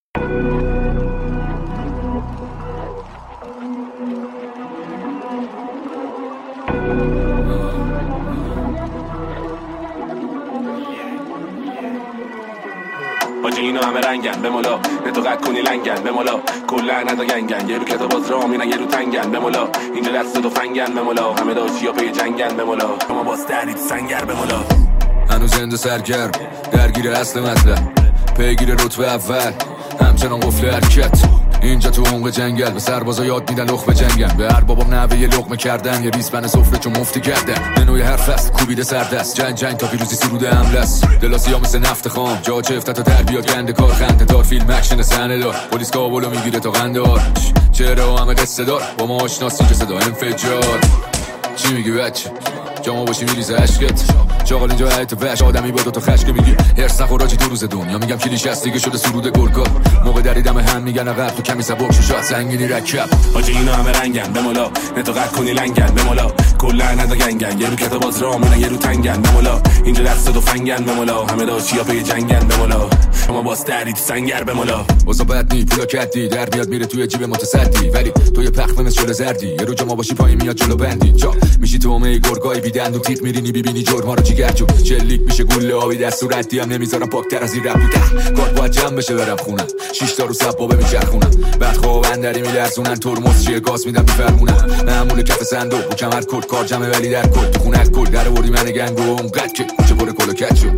حاجی اینا همه رنگن به مولا نتو قد کنی لنگن به مولا کلا ندا گنگن یه رو کتاب باز را میرن یه رو تنگن به مولا اینجا دست تو فنگن به مولا همه داشیا پی جنگن به مولا شما باز درید سنگر به مولا هنوز زنده سرگرم درگیر اصل مطلب پیگیر رتبه اول همچنان قفل حرکت اینجا تو عمق جنگل به سربازا یاد میدن لخ به جنگن به هر بابام نوه یه لقمه کردن یه ریسپن سفره چون مفتی کردن به نوع حرف است کوبیده سردست جنگ تا پیروزی سروده حمله است دلاسی ها مثل نفت خام جا چه افتت و در بیاد گنده کار خنده دار فیلم اکشن صحنه دار پلیس کابلو میگیره تا قندار چهره همه قصه دار با ما آشناسی که صدا انفجار چی میگی بچه جا باشی میریزه عشقت چاقال اینجا حیط وحش آدمی با دوتا خشک میگی هرس نخوراجی دو روز دنیا میگم کلیش هست دیگه شده سرود گرگا موقع دریدم هم میگن عقب تو کمی سبک شو شاید سنگینی رکب حاجی اینا همه رنگن به مولا نتو قد کنی لنگن به مولا کلا ندا گنگن یه رو کتاب باز را میرن یه رو تنگن به مولا اینجا دست تو فنگن به مولا همه داشیا پی جنگن به مولا شما باز درید سنگر به مولا واسه بد نی پولا کدی در میاد میره توی جیب متصدی ولی تو یه پخت مثل شل زردی یه رو جما باشی پایین میاد جلو بندی جا میشی تو اومه گرگای بیدند و تیغ میرینی ببینی جرما رو جیگر جو چلیک میشه گوله آبی دست و ردی هم نمیذارم پاکتر از این رب بوده کار باید جمع بشه برم خونم 6 تا رو سبابه میچرخونم بعد خواب اندری میلرزونن ترمز چیه گاز میدم میفرمونم معمول کف صندوق و کمر کد کار جمعه ولی در کد تو خونه کل در آوردی من گنگو اونقدر که کوچه پر کل و کت شد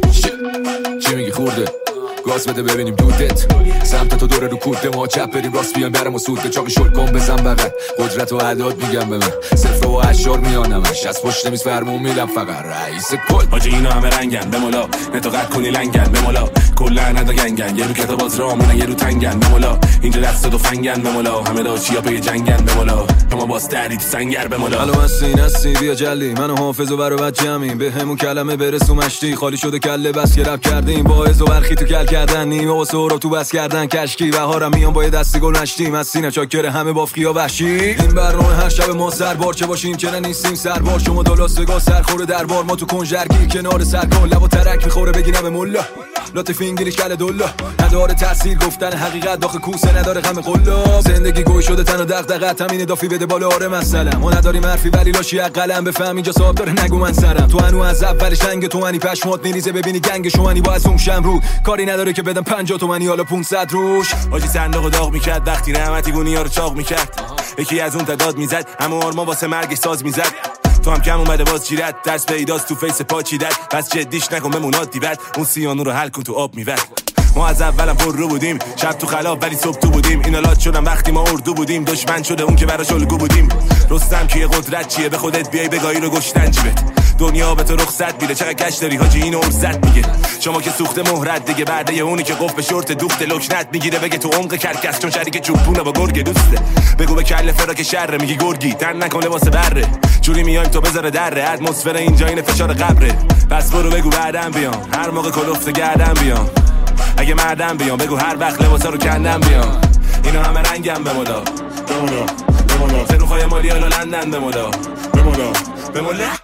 چی میگی خورده گاز بده ببینیم دودت سمت تو دوره رو کورته ما چپ بریم راست بیان برم و سود چاقی شل کن بزن بغل قدرت و عداد میگم به من صفر و اشار میانمش از پشت میز فرمون میدم فقط رئیس کل حاجی اینا همه رنگن به مولا نتو قد کنی لنگن به مولا کلا ندا گنگن یه رو کتاب باز را میرن یه رو تنگن به مولا اینجا دست تو فنگن به مولا همه داشیا پی جنگن به مولا شما باز درید سنگر به مولا الو هستی بیا جلی منو حافظ و برو بچه‌میم به همون کلمه برسو مشتی خالی شده کله بس که رپ کردیم باعث و برخی تو کل کردن نیمه و سهراب تو بس کردن کشکی بهارم میام با دستی گل نشتیم از سینه چاکر همه بافقیا وحشی این برنامه هر شب ما سربار چه باشیم که نیستیم سربار شما دلاستگاه سرخوره دربار ما تو کنجرگی کنار سرکار لب و ترک میخوره بگیرم به مولا لطف انگلیش کله دولا نداره تاثیر گفتن حقیقت داخل کوسه نداره غم قلا زندگی گوی شده تن و دغدغه همین دافی بده بالا آره مثلا ما نداریم حرفی ولی لاشی قلم بفهم اینجا صاحب داره نگو من سرم تو هنو از اول شنگ تو منی پشمات میریزه ببینی گنگ شوانی با از اون شمرو کاری نداره که بدم 50 تومانی حالا 500 روش حاجی صندوق داغ میکرد وقتی نعمتی گونیا رو چاق میکرد یکی از اون تعداد میزد اما آرما واسه مرگ ساز میزد تو هم کم اومده باز چیرت درس پیداست تو فیس پا چیدت پس جدیش نکن بمون عادی بد اون سیانو رو حل کن تو آب میوه ما از اولم پر رو بودیم شب تو خلاب ولی صبح تو بودیم اینا لات شدن وقتی ما اردو بودیم دشمن شده اون که براش الگو بودیم رستم کیه قدرت چیه به خودت بیای بگاهی رو گشتن جیبت دنیا به تو رخصت میده چقدر کش داری حاجی اینو ارزت میگه شما که سوخته مهرت دیگه بعده اونی که قف به شورت دوخت لکنت میگیره بگه تو عمق کرکس چون شریک چوبونه با گرگ دوسته بگو به کله فراک شر میگی گرگی تن نکنه واسه بره جوری میایم تو بذاره دره اتمسفر اینجا این فشار قبره پس برو بگو بعدم بیام هر موقع کلفت گردم بیام اگه مردم بیام بگو هر وقت لباسا رو کندم بیام اینا همه رنگم به مولا سنوخای مالی حالا لندن به مولا